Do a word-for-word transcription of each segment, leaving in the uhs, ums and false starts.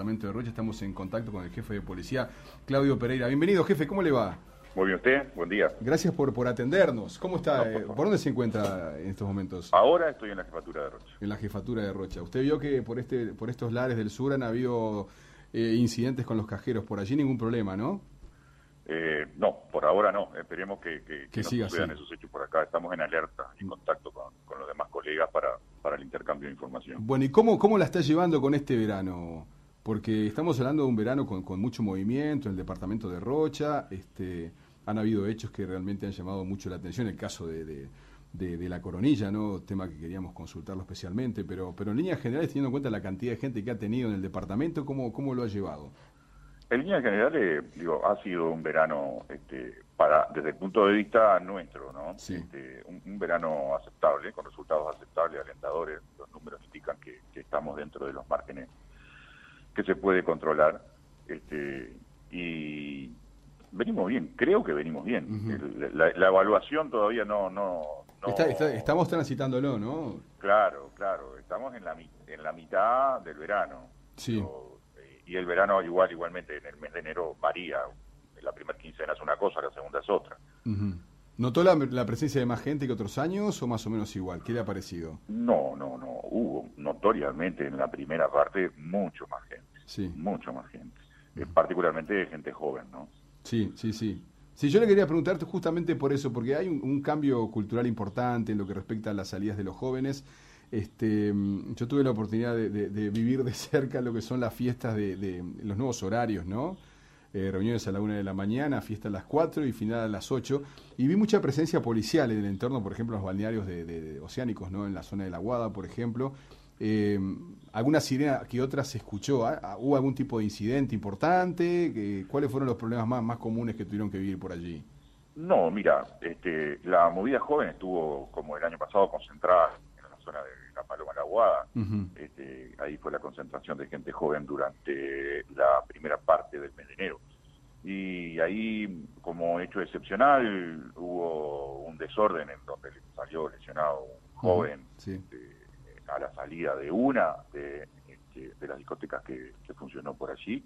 departamento de Rocha. Estamos en contacto con el jefe de policía, Claudio Pereira. Bienvenido, jefe, ¿cómo le va? Muy bien, ¿usted? Buen día. Gracias por, por atendernos. ¿Cómo está? No, por, ¿Por dónde se encuentra en estos momentos? Ahora estoy en la jefatura de Rocha. En la jefatura de Rocha. Usted vio que por este por estos lares del sur han habido eh, incidentes con los cajeros. Por allí ningún problema, ¿no? Eh, no, por ahora no. Esperemos que, que, que, que no siga sucedan así. esos hechos por acá. Estamos en alerta, en contacto con, con los demás colegas para, para el intercambio de información. Bueno, ¿y cómo, cómo la está llevando con este verano? Porque estamos hablando de un verano con, con mucho movimiento en el departamento de Rocha. Este, han habido hechos que realmente han llamado mucho la atención. El caso de, de, de, de la Coronilla, ¿no? Tema que queríamos consultarlo especialmente. Pero, pero en líneas generales, teniendo en cuenta la cantidad de gente que ha tenido en el departamento, ¿cómo, cómo lo ha llevado? En líneas generales, digo, ha sido un verano, este, para desde el punto de vista nuestro, ¿no? Sí. Este, un, un verano aceptable, con resultados aceptables, alentadores. Los números indican que, que estamos dentro de los márgenes que se puede controlar. Este, y venimos bien, creo que venimos bien. Uh-huh. El, la, la evaluación todavía no... no, no está, está, estamos transitándolo, ¿no? Claro, claro, estamos en la, en la mitad del verano. Sí. Pero, y el verano igual igualmente en el mes de enero varía. La primera quincena es una cosa, la segunda es otra. Uh-huh. ¿Notó la, la presencia de más gente que otros años o más o menos igual? ¿Qué le ha parecido? No, no, no. Hubo notoriamente en la primera parte mucho más gente. Sí. Mucho más gente. Uh-huh. Particularmente gente joven, ¿no? Sí, sí, sí. Sí, yo le quería preguntarte justamente por eso, porque hay un, un cambio cultural importante en lo que respecta a las salidas de los jóvenes. Este, yo tuve la oportunidad de, de, de vivir de cerca lo que son las fiestas de, de los nuevos horarios, ¿no? Eh, reuniones a la una de la mañana, fiesta a las cuatro y final a las ocho. Y vi mucha presencia policial en el entorno, por ejemplo, los balnearios de, de, de oceánicos, ¿no? En la zona de la Guada, por ejemplo. Eh, ¿Alguna sirena que otra se escuchó? ¿Ah? ¿Hubo algún tipo de incidente importante? Eh, ¿Cuáles fueron los problemas más, más comunes que tuvieron que vivir por allí? No, mira, este, la movida joven estuvo, como el año pasado, concentrada en la zona de La Paloma, La Guada. Uh-huh. Este, ahí fue la concentración de gente joven durante la primera parte del mes de enero. Y ahí, como hecho excepcional, hubo un desorden en donde salió lesionado un joven. Uh-huh. Sí. Este, a la salida de una de, de, de las discotecas que, que funcionó por allí.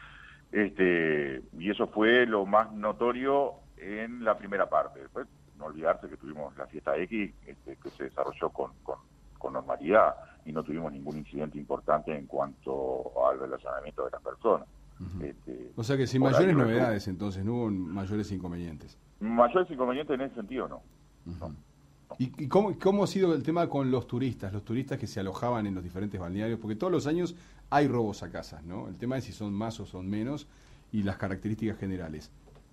Este, y eso fue lo más notorio en la primera parte. Después, no olvidarse que tuvimos la fiesta X, este, que se desarrolló con, con, con normalidad y no tuvimos ningún incidente importante en cuanto al relacionamiento de las personas. Uh-huh. Este, o sea que sin mayores novedades, tuvo, entonces, no hubo mayores inconvenientes. Mayores inconvenientes en ese sentido, no. Uh-huh. no. ¿Y, y cómo, cómo ha sido el tema con los turistas, los turistas que se alojaban en los diferentes balnearios? Porque todos los años hay robos a casas, ¿no? El tema es si son más o son menos y las características generales.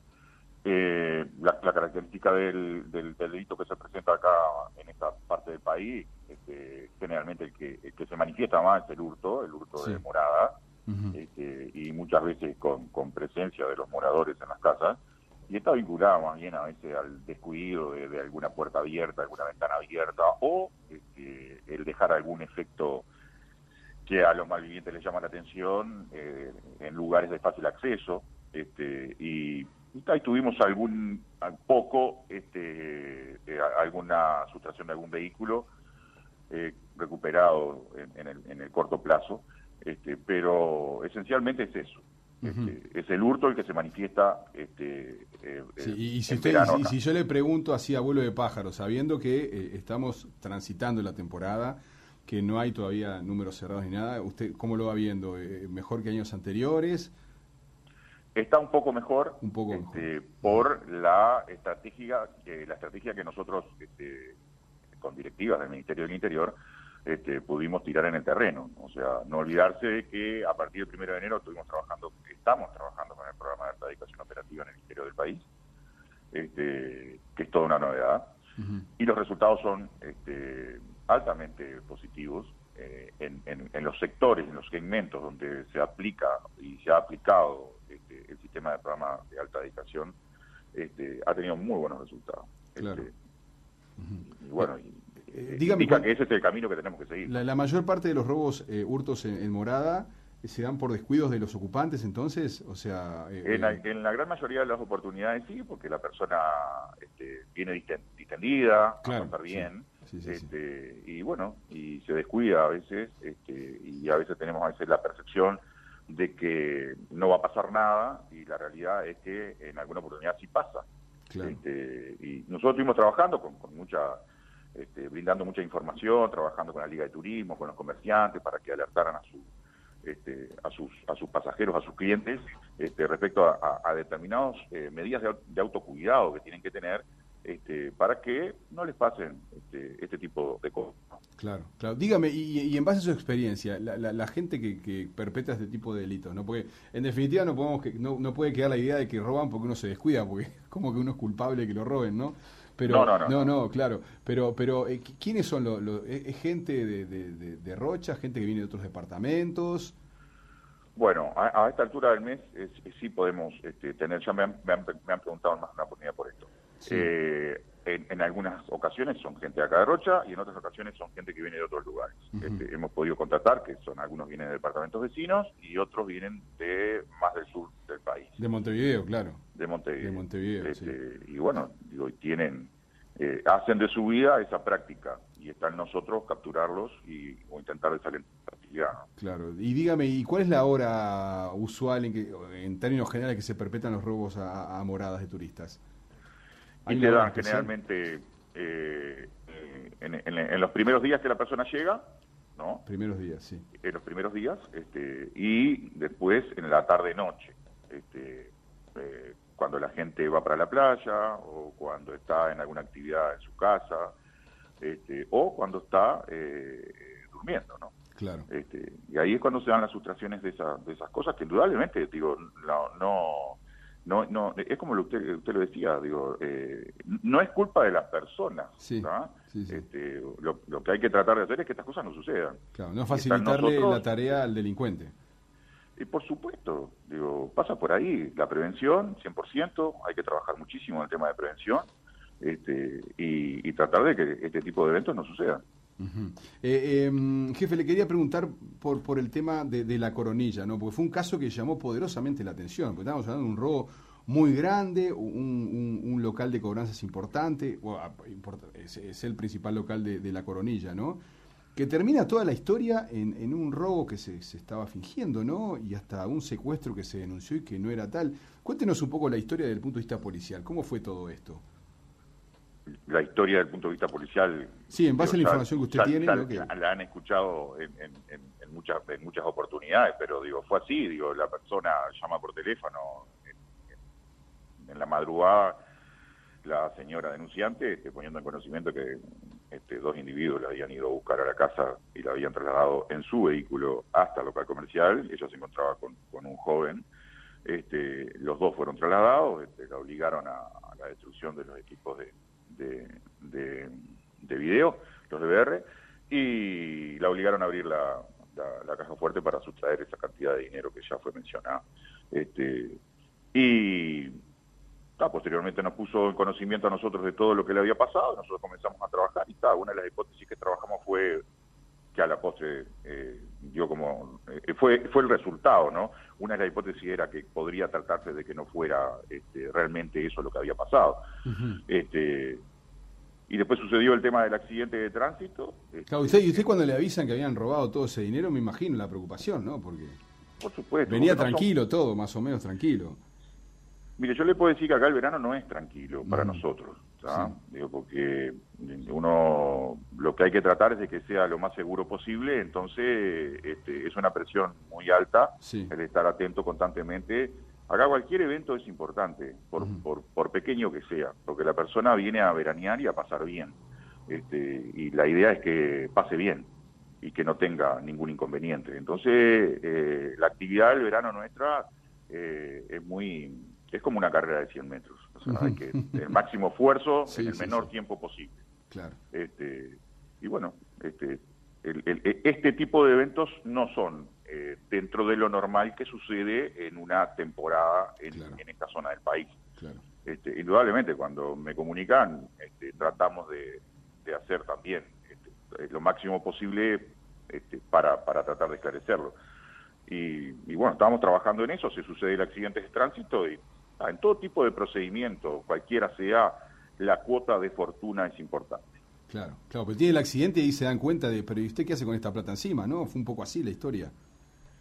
Eh, la, la característica del, del, del delito que se presenta acá en esta parte del país, este, generalmente el que, el que se manifiesta más es el hurto, el hurto sí. de morada, uh-huh. este, y muchas veces con, con presencia de los moradores en las casas. Y está vinculado más bien a veces al descuido de, de alguna puerta abierta, alguna ventana abierta, o este, el dejar algún efecto que a los malvivientes les llama la atención eh, en lugares de fácil acceso. Este, y, y ahí tuvimos algún poco, este, eh, alguna sustracción de algún vehículo eh, recuperado en, en, el, en el corto plazo, este, pero esencialmente es eso. Este, uh-huh. Es el hurto el que se manifiesta este, eh, sí, y, si usted, y, si, si yo le pregunto así a vuelo de pájaro, sabiendo que eh, estamos transitando la temporada, que no hay todavía números cerrados ni nada, ¿usted cómo lo va viendo? Eh, ¿Mejor que años anteriores? Está un poco mejor, un poco este, mejor. por la estrategia, que, la estrategia que nosotros, este, con directivas del Ministerio del Interior, Este, pudimos tirar en el terreno. O sea, no olvidarse de que a partir del primero de enero estuvimos trabajando, estamos trabajando con el programa de alta dedicación operativa en el interior del país, este, que es toda una novedad, uh-huh. y los resultados son este, altamente positivos eh, en, en, en los sectores, en los segmentos donde se aplica y se ha aplicado este, el sistema de programa de alta dedicación, este, ha tenido muy buenos resultados. Claro. Este, uh-huh. Y bueno, y, Eh, dígame, indica que ese es el camino que tenemos que seguir. La, la mayor parte de los robos, eh, hurtos en, en morada, eh, ¿se dan por descuidos de los ocupantes entonces? O sea, eh, en, la, en la gran mayoría de las oportunidades sí, porque la persona este, viene distendida, claro, a pasar bien, sí. Sí, sí, este, sí. y bueno, y se descuida a veces, este, y a veces tenemos a veces la percepción de que no va a pasar nada, y la realidad es que en alguna oportunidad sí pasa. Claro. Este, y nosotros estuvimos trabajando con, con mucha, este, brindando mucha información, trabajando con la Liga de Turismo, con los comerciantes, para que alertaran a su Este, a sus a sus pasajeros, a sus clientes, este, respecto a, a, a determinadas eh, medidas de, de autocuidado que tienen que tener, este, para que no les pasen este, este tipo de cosas. Claro, claro. Dígame, y, y en base a su experiencia, la, la, la gente que, que perpetra este tipo de delitos, ¿no? Porque en definitiva no podemos que, no, no puede quedar la idea de que roban porque uno se descuida, porque como que uno es culpable de que lo roben, ¿no? Pero, no, no, no, no, no, claro. Pero, pero eh, ¿quiénes son los...? Lo, ¿Es gente de, de, de, de Rocha, gente que viene de otros departamentos? Bueno, a, a esta altura del mes eh, sí podemos este, tener, ya me han, me, han, me han preguntado más una oportunidad por esto. Sí. Eh, en, en algunas ocasiones son gente de acá de Rocha y en otras ocasiones son gente que viene de otros lugares. Uh-huh. Este, hemos podido contratar que son algunos vienen de departamentos vecinos y otros vienen de más del sur del país. De Montevideo, claro. De Montevideo. De Montevideo, este, sí. Y bueno, digo, tienen, eh, hacen de su vida esa práctica y está en nosotros capturarlos y o intentar desalentar la actividad, ¿no? Claro. Y dígame, ¿y cuál es la hora usual en que, en términos generales, que se perpetran los robos a, a moradas de turistas? Y se dan generalmente eh, en, en, en los primeros días que la persona llega, ¿no? Primeros días, sí. En los primeros días, este, y después en la tarde-noche, este, eh, cuando la gente va para la playa o cuando está en alguna actividad en su casa, este, o cuando está eh, durmiendo, ¿no? Claro. Este, y ahí es cuando se dan las sustracciones de, esa, de esas cosas que indudablemente, digo, no... no No, no, es como lo usted, usted lo decía, digo, eh, no es culpa de las personas, sí, ¿no? Sí, sí. Este, lo, lo que hay que tratar de hacer es que estas cosas no sucedan. Claro, no facilitarle nosotros, la tarea al delincuente. Y por supuesto, digo, pasa por ahí, la prevención, cien por ciento, hay que trabajar muchísimo en el tema de prevención, este, y, y tratar de que este tipo de eventos no sucedan. Uh-huh. eh, eh, jefe, le quería preguntar por por el tema de, de la Coronilla, ¿no? Porque fue un caso que llamó poderosamente la atención, porque estábamos hablando de un robo muy grande, un, un, un local de cobranzas importante, o, es, es el principal local de, de la Coronilla, ¿no? Que termina toda la historia en, en un robo que se, se estaba fingiendo, ¿no? Y hasta un secuestro que se denunció y que no era tal. Cuéntenos un poco la historia desde el punto de vista policial. ¿Cómo fue todo esto? La historia desde el punto de vista policial. Sí, en base digo, a la información que usted ya, tiene. Ya, ¿no? que... la, la han escuchado en, en, en, en, muchas, en muchas oportunidades, pero digo, fue así, digo, la persona llama por teléfono en, en, en la madrugada, la señora denunciante, este, poniendo en conocimiento que este, dos individuos la habían ido a buscar a la casa y la habían trasladado en su vehículo hasta el local comercial. Ella se encontraba con, con un joven. Este, los dos fueron trasladados, este, la obligaron a, a la destrucción de los equipos de De, de, de video, los D V R, y la obligaron a abrir la, la, la caja fuerte para sustraer esa cantidad de dinero que ya fue mencionada. Este, y ah, posteriormente nos puso en conocimiento a nosotros de todo lo que le había pasado, nosotros comenzamos a trabajar y ta, una de las hipótesis que trabajamos fue que a la postre eh, dio como eh, fue fue el resultado, ¿no? Una de las hipótesis era que podría tratarse de que no fuera este, realmente eso lo que había pasado. Uh-huh. Este y después sucedió el tema del accidente de tránsito. Este, claro, usted, y usted cuando le avisan que habían robado todo ese dinero, me imagino la preocupación, ¿no? Porque por supuesto, venía tranquilo no son... todo, más o menos tranquilo. Mire, yo le puedo decir que acá el verano no es tranquilo para uh-huh. nosotros, ¿tá? Sí. Digo, porque uno lo que hay que tratar es de que sea lo más seguro posible, entonces este, es una presión muy alta sí. el estar atento constantemente. Acá cualquier evento es importante, por, uh-huh. por, por pequeño que sea, porque la persona viene a veranear y a pasar bien, este, y la idea es que pase bien y que no tenga ningún inconveniente. Entonces, eh, la actividad del verano nuestra eh, es muy... es como una carrera de cien metros, o sea, uh-huh. hay que el máximo esfuerzo sí, en el sí, menor sí. tiempo posible. Claro. Este, y bueno, este, el, el, este tipo de eventos no son eh, dentro de lo normal que sucede en una temporada en, claro. en esta zona del país. Claro. Este, indudablemente, cuando me comunican, este, tratamos de, de hacer también este, lo máximo posible este, para, para tratar de esclarecerlo. Y, y bueno, estamos trabajando en eso, si sucede el accidente de tránsito y ah, en todo tipo de procedimiento, cualquiera sea, la cuota de fortuna es importante. Claro, claro, pero tiene el accidente y ahí se dan cuenta de, pero ¿y usted qué hace con esta plata encima? ¿No? Fue un poco así la historia.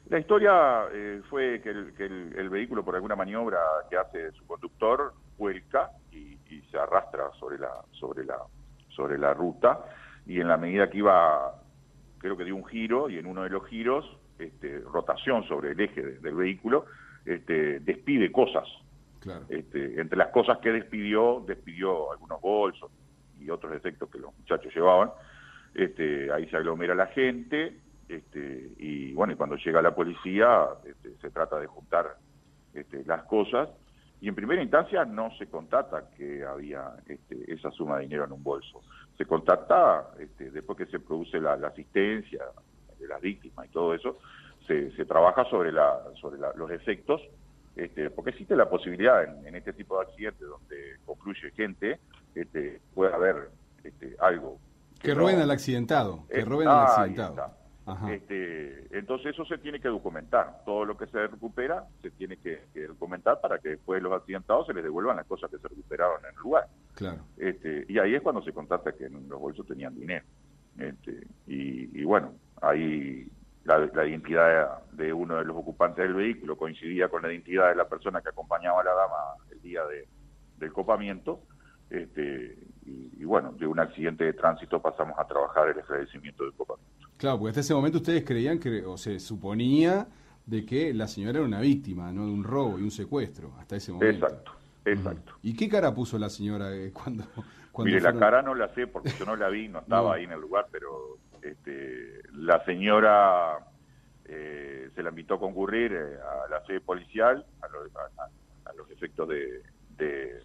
La historia eh, fue que, el, que el, el vehículo, por alguna maniobra que hace su conductor, vuelca y, y se arrastra sobre la, sobre la, sobre la ruta, y en la medida que iba, creo que dio un giro, y en uno de los giros, este, rotación sobre el eje de, del vehículo, este, despide cosas. Claro. Este, entre las cosas que despidió, despidió algunos bolsos y otros efectos que los muchachos llevaban. Este, ahí se aglomera la gente, este, y bueno, y cuando llega la policía, este, se trata de juntar este, las cosas, y en primera instancia no se constata que había este, esa suma de dinero en un bolso. Se constata, este, después que se produce la, la asistencia de las víctimas y todo eso, se, se trabaja sobre, la, sobre la, los efectos, este, porque existe la posibilidad en, en este tipo de accidentes donde confluye gente, este, puede haber este, algo. Que, que roben no, al accidentado, que eh, roben ah, al accidentado. Ajá. Este, entonces eso se tiene que documentar. Todo lo que se recupera se tiene que, que documentar para que después los accidentados se les devuelvan las cosas que se recuperaron en el lugar. Claro. Este, y ahí es cuando se constata que en los bolsos tenían dinero. Este, y, y bueno, ahí la, la identidad de uno de los ocupantes del vehículo coincidía con la identidad de la persona que acompañaba a la dama el día de, del copamiento. Este, y, y bueno, de un accidente de tránsito pasamos a trabajar el esclarecimiento del copamiento. Claro, porque hasta ese momento ustedes creían que, o se suponía de que la señora era una víctima, ¿no? De un robo y un secuestro, hasta ese momento. Exacto, exacto. Uh-huh. ¿Y qué cara puso la señora cuando, cuando Mire, fueron... la cara no la sé porque yo no la vi, no estaba no. ahí en el lugar, pero este, la señora eh, se la invitó a concurrir eh, a la sede policial, a, lo, a, a los efectos de... de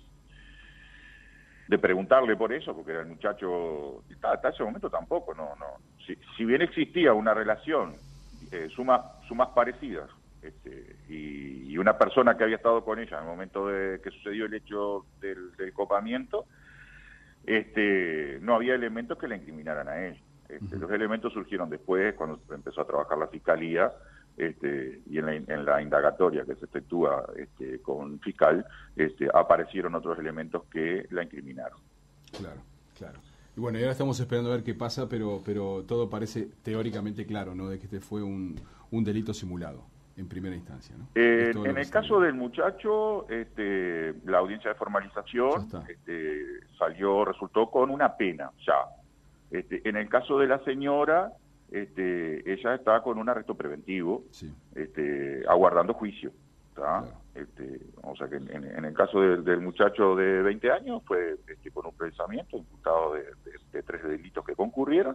de preguntarle por eso, porque era el muchacho, hasta ese momento tampoco, no, no. Si, si bien existía una relación, eh, sumas, sumas parecidas, este, y, y una persona que había estado con ella en el momento de que sucedió el hecho del, del copamiento, este, no había elementos que la incriminaran a ella. Este, uh-huh. Los elementos surgieron después, cuando empezó a trabajar la fiscalía, Este, y en la, en la indagatoria que se efectúa este, con fiscal, este, aparecieron otros elementos que la incriminaron. Claro, claro. Y bueno, y ahora estamos esperando a ver qué pasa, pero pero todo parece teóricamente claro, ¿no? De que este fue un, un delito simulado, en primera instancia, ¿no? Eh, en el caso del muchacho, este, la audiencia de formalización este, salió, resultó con una pena, ya. Este, en el caso de la señora... Este, ella está con un arresto preventivo, sí. este, aguardando juicio. Claro. Este, o sea que en, en el caso del, del muchacho de veinte años fue este, con un procesamiento imputado de, de, de tres delitos que concurrieron.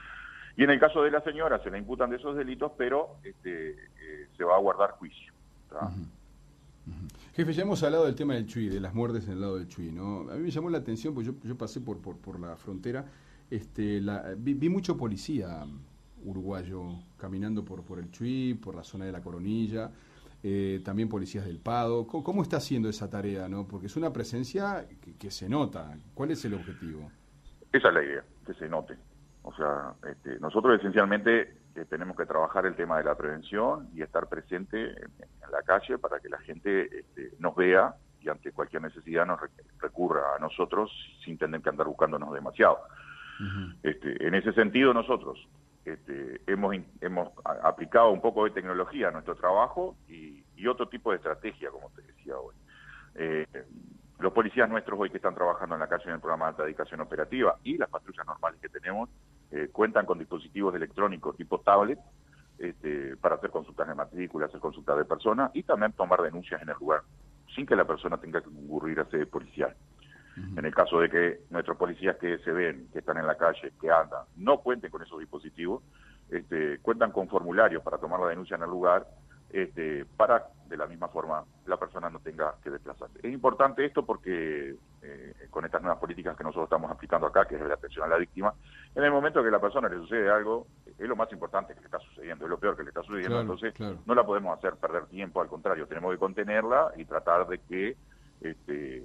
Y en el caso de la señora se le imputan de esos delitos, pero este, eh, se va a aguardar juicio. Uh-huh. Uh-huh. Jefe, ya hemos hablado del tema del Chuy, de las muertes en el lado del Chuy, ¿no? A mí me llamó la atención, porque yo, yo pasé por, por, por la frontera, este, la, vi, vi mucho policía uruguayo caminando por, por el Chuy, por la zona de la Coronilla, eh, también policías del Pado. ¿Cómo, ¿Cómo está haciendo esa tarea, no? Porque es una presencia que, que se nota. ¿Cuál es el objetivo? Esa es la idea, que se note. O sea, este, nosotros esencialmente eh, tenemos que trabajar el tema de la prevención y estar presente en, en la calle para que la gente este, nos vea y ante cualquier necesidad nos recurra a nosotros sin tener que andar buscándonos demasiado. Uh-huh. Este, en ese sentido nosotros Este, hemos, hemos aplicado un poco de tecnología a nuestro trabajo y, y otro tipo de estrategia, como te decía hoy. Eh, los policías nuestros hoy que están trabajando en la calle en el programa de alta dedicación operativa y las patrullas normales que tenemos, eh, cuentan con dispositivos electrónicos tipo tablet este, para hacer consultas de matrícula, hacer consultas de personas y también tomar denuncias en el lugar, sin que la persona tenga que concurrir a sede policial. En el caso de que nuestros policías que se ven, que están en la calle, que andan, no cuenten con esos dispositivos, este, cuentan con formularios para tomar la denuncia en el lugar, este, para de la misma forma la persona no tenga que desplazarse. Es importante esto porque eh, con estas nuevas políticas que nosotros estamos aplicando acá, que es la atención a la víctima, en el momento que a la persona le sucede algo, es lo más importante que le está sucediendo, es lo peor que le está sucediendo, claro, entonces claro. No la podemos hacer perder tiempo, al contrario, tenemos que contenerla y tratar de que... este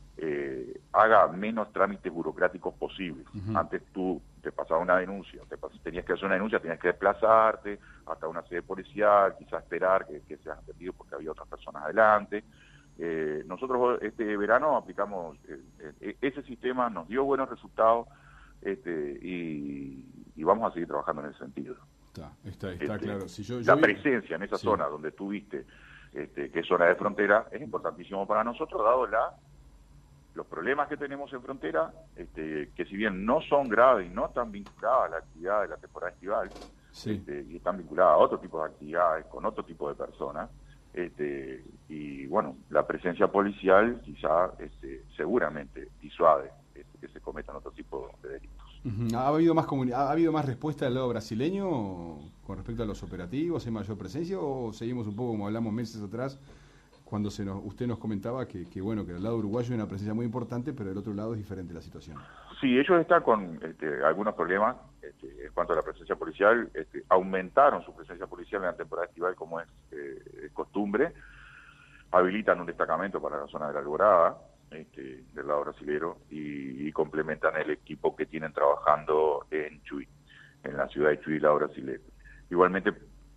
Eh, haga menos trámites burocráticos posibles. Uh-huh. Antes tú te pasaba una denuncia, te pas- tenías que hacer una denuncia, tenías que desplazarte hasta una sede policial, quizás esperar que, que seas atendido porque había otras personas adelante. Eh, nosotros este verano aplicamos eh, eh, ese sistema, nos dio buenos resultados este, y, y vamos a seguir trabajando en ese sentido. Está, está, está este, claro. Si yo, yo la vi... presencia en esa sí. zona donde tuviste, este, que es zona de frontera, es importantísimo para nosotros, dado la los problemas que tenemos en frontera, este, que si bien no son graves y no están vinculadas a la actividad de la temporada estival, sí. este, y están vinculadas a otro tipo de actividades, con otro tipo de personas, este, y bueno, la presencia policial quizá este, seguramente disuade este, que se cometan otro tipo de delitos. Uh-huh. ¿Ha habido más comuni- ha habido más respuesta del lado brasileño con respecto a los operativos? ¿Hay mayor presencia o seguimos un poco como hablamos meses atrás? Cuando se nos, usted nos comentaba que, que bueno que del lado uruguayo hay una presencia muy importante, pero del otro lado es diferente la situación. Sí, ellos están con este, algunos problemas este, en cuanto a la presencia policial. Este, aumentaron su presencia policial en la temporada estival, como es eh, costumbre. Habilitan un destacamento para la zona de la Alborada, este, del lado brasilero, y, y complementan el equipo que tienen trabajando en Chuy, en la ciudad de Chuy, lado brasilero. Igualmente,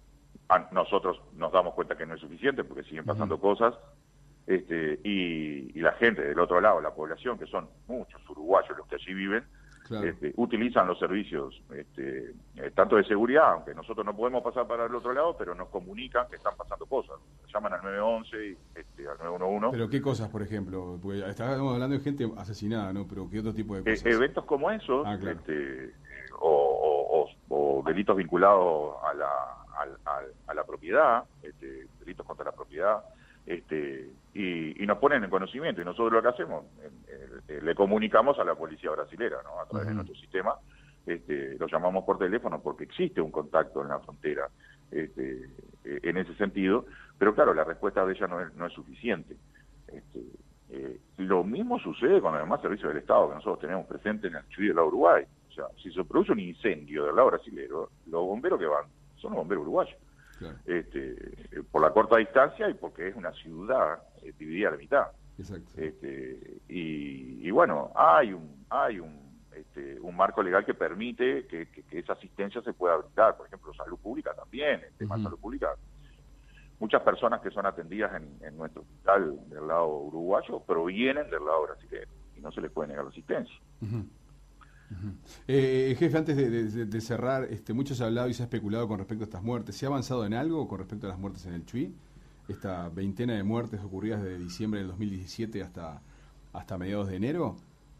a nosotros nos damos cuenta que no es suficiente porque siguen pasando uh-huh. cosas, este, y, y la gente del otro lado, la población, que son muchos uruguayos los que allí viven, claro. este, utilizan los servicios este, eh, tanto de seguridad, aunque nosotros no podemos pasar para el otro lado, pero nos comunican que están pasando cosas. Llaman al nueve once y este, al nueve uno uno. ¿Pero qué cosas, por ejemplo? Porque estábamos hablando de gente asesinada, ¿no? Pero ¿qué otro tipo de cosas? Eh, eventos como esos, ah, claro. este, o, o, o, o delitos vinculados a la, a, a, a la propiedad, este, delitos contra la propiedad, este y, y nos ponen en conocimiento, y nosotros lo que hacemos, eh, eh, le comunicamos a la policía brasilera, ¿no? A través uh-huh. de nuestro sistema, este, lo llamamos por teléfono porque existe un contacto en la frontera este, eh, en ese sentido, pero claro, la respuesta de ella no es, no es suficiente. Este, eh, lo mismo sucede con los demás servicios del Estado que nosotros tenemos presentes en el Chuy del lado Uruguay. O sea, si se produce un incendio del lado brasilero, los bomberos que van son los bomberos uruguayos. Claro. Este, por la corta distancia y porque es una ciudad eh, dividida a la mitad. Exacto. Este, y, y bueno, hay un hay un este, un marco legal que permite que, que, que esa asistencia se pueda brindar. Por ejemplo, salud pública también, el tema uh-huh. de salud pública. Muchas personas que son atendidas en, en nuestro hospital del lado uruguayo provienen del lado brasileño y no se les puede negar la asistencia. Uh-huh. Uh-huh. Eh, jefe, antes de, de, de cerrar, este, mucho se ha hablado y se ha especulado con respecto a estas muertes. ¿Se ha avanzado en algo con respecto a las muertes en el Chuy? Esta veintena de muertes ocurridas desde diciembre del dos mil diecisiete hasta, hasta mediados de enero.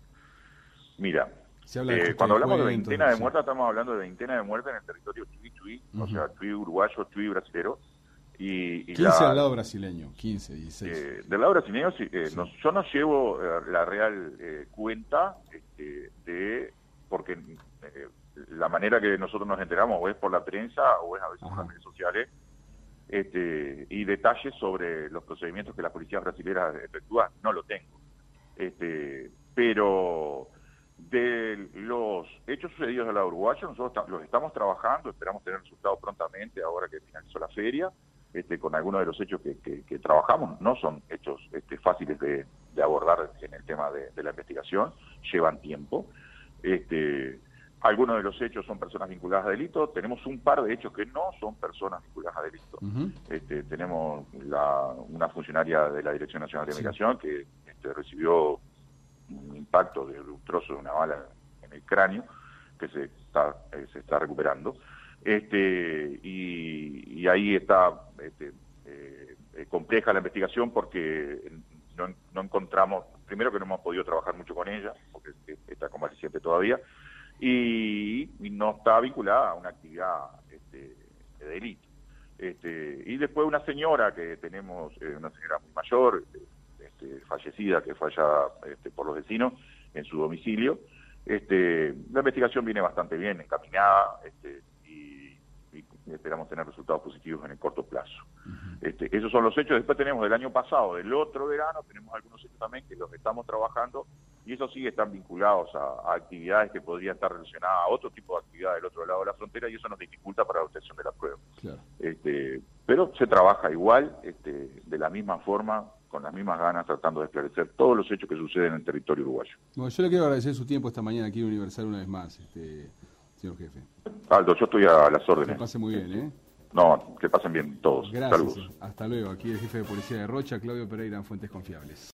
Mira, se habla de eh, cuando hablamos de cuentos, veintena de sí. muertes, estamos hablando de veintena de muertes en el territorio Chuy-Chuy, uh-huh. o sea, Chuy uruguayo, Chuy brasilero. Y, y quince la, del lado brasileño, quince, dieciséis. Eh, del lado brasileño, sí, eh, sí. no, yo no llevo eh, la real eh, cuenta este, de, porque eh, la manera que nosotros nos enteramos o es por la prensa o es a veces Ajá. por las redes sociales, este, y detalles sobre los procedimientos que las policías brasileñas efectúan, no lo tengo. Este, pero de los hechos sucedidos del lado uruguayo, nosotros los estamos trabajando, esperamos tener resultados prontamente ahora que finalizó la feria. Este, con algunos de los hechos que, que, que trabajamos, no son hechos este, fáciles de, de abordar en el tema de, de la investigación, llevan tiempo. Este, algunos de los hechos son personas vinculadas a delito, tenemos un par de hechos que no son personas vinculadas a delito. Uh-huh. Este, tenemos la, una funcionaria de la Dirección Nacional de sí. Migración que este, recibió un impacto de un trozo de una bala en el cráneo, que se está, eh, se está recuperando. Este, y, y ahí está este, eh, compleja la investigación porque no, no encontramos, primero que no hemos podido trabajar mucho con ella, porque está convaleciente todavía, y, y no está vinculada a una actividad este, de delito. Este, y después una señora que tenemos, eh, una señora muy mayor, este, fallecida, que falla este, por los vecinos en su domicilio. Este, la investigación viene bastante bien encaminada, este, y esperamos tener resultados positivos en el corto plazo. Uh-huh. Este, esos son los hechos. Después tenemos del año pasado, del otro verano, tenemos algunos hechos también que los estamos trabajando, y esos sí están vinculados a, a actividades que podrían estar relacionadas a otro tipo de actividad del otro lado de la frontera, y eso nos dificulta para la obtención de la prueba. Claro. Este, pero se trabaja igual, este, de la misma forma, con las mismas ganas, tratando de esclarecer todos los hechos que suceden en el territorio uruguayo. Bueno, yo le quiero agradecer su tiempo esta mañana aquí en Universal una vez más, este, señor jefe. Aldo, yo estoy a las órdenes. Que pase muy bien, ¿eh? No, que pasen bien todos. Gracias. Saludos. Hasta luego. Aquí el jefe de policía de Rocha, Claudio Pereira, en Fuentes Confiables.